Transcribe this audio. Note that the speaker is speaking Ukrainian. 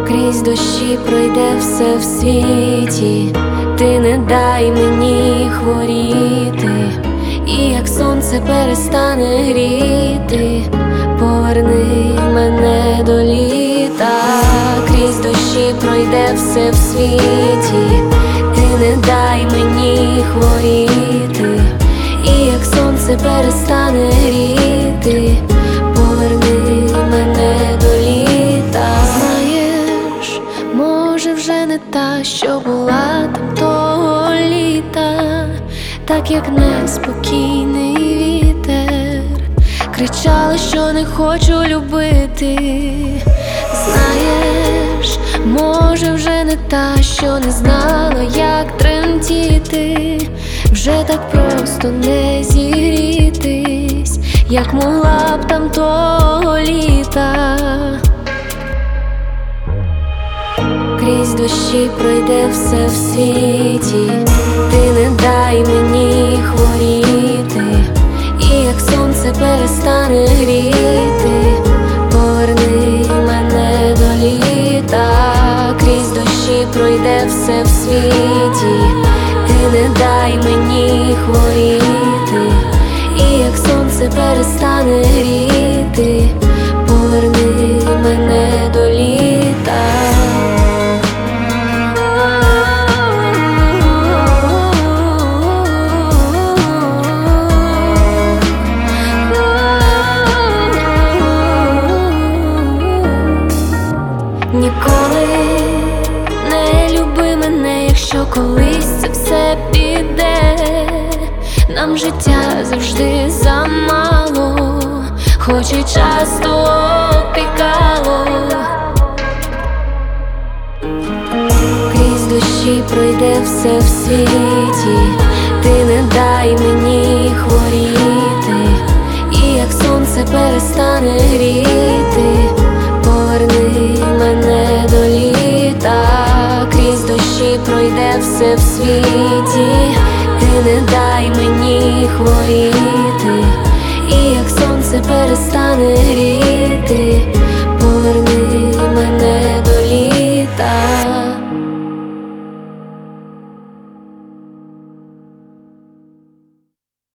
Крізь дощі пройде все в світі, ти не дай мені хворіти, і як сонце перестане гріти, поверни мене до літа. Крізь дощі пройде все в світі, ти не дай мені хворіти, і як сонце перестане гріти, поверни мене до літа. Знаєш, може вже не та, що була там того літа, так як неспокійний вітер, кричала, що не хочу любити. Знаєш, може вже не та, що не знала, як тремтіти, вже так просто не зігрітись, як могла б там того літа. Крізь дощі пройде все в світі, ти не дай мені хворіти, і як сонце перестане гріти, поверни мене до літа. Крізь дощі пройде все в світі, ти не дай мені хворіти, і як сонце перестане гріти, поверни мене до літа. Ніколи не люби мене, якщо колись це все піде. Нам життя завжди замало, хоч і часто опікало. Крізь дощі пройде все в світі, ти не дай мені хворіти, і як сонце перестане гріти, поверни мене до літа. Крізь дощі пройде все в світі,